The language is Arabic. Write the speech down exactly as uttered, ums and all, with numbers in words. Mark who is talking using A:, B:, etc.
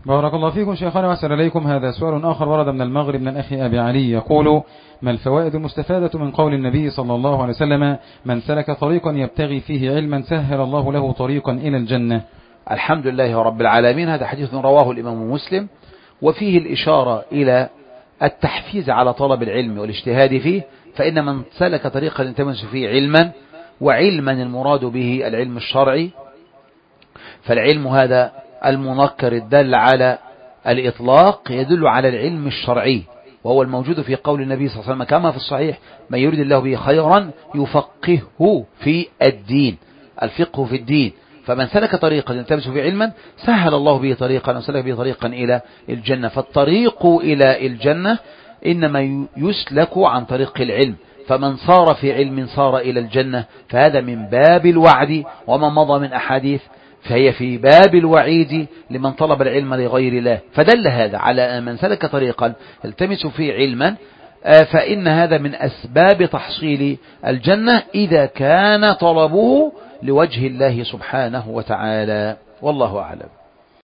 A: بارك الله فيكم شيخنا وأحسن إليكم. هذا سؤال آخر ورد من المغرب من الأخ أبي علي يقول: ما الفوائد المستفادة من قول النبي صلى الله عليه وسلم: من سلك طريقا يبتغي فيه علما سهل الله له طريقا إلى الجنة؟
B: الحمد لله رب العالمين. هذا حديث رواه الإمام مسلم، وفيه الإشارة إلى التحفيز على طلب العلم والاجتهاد فيه، فإن من سلك طريقا يلتمس فيه علما، وعلما المراد به العلم الشرعي، فالعلم هذا المنكر الدل على الإطلاق يدل على العلم الشرعي، وهو الموجود في قول النبي صلى الله عليه وسلم كما في الصحيح: من يريد الله به خيرا يفقهه في الدين، الفقه في الدين. فمن سلك طريقا يلتمس فيه علما سهل الله به طريقا، وسلك به طريقا إلى الجنة. فالطريق إلى الجنة إنما يسلك عن طريق العلم، فمن صار في علم صار إلى الجنة، فهذا من باب الوعد، وما مضى من أحاديث فهي في باب الوعيد لمن طلب العلم لغير الله. فدل هذا على من سلك طريقا يلتمس فيه علما فإن هذا من أسباب تحصيل الجنة إذا كان طلبه لوجه الله سبحانه وتعالى، والله أعلم.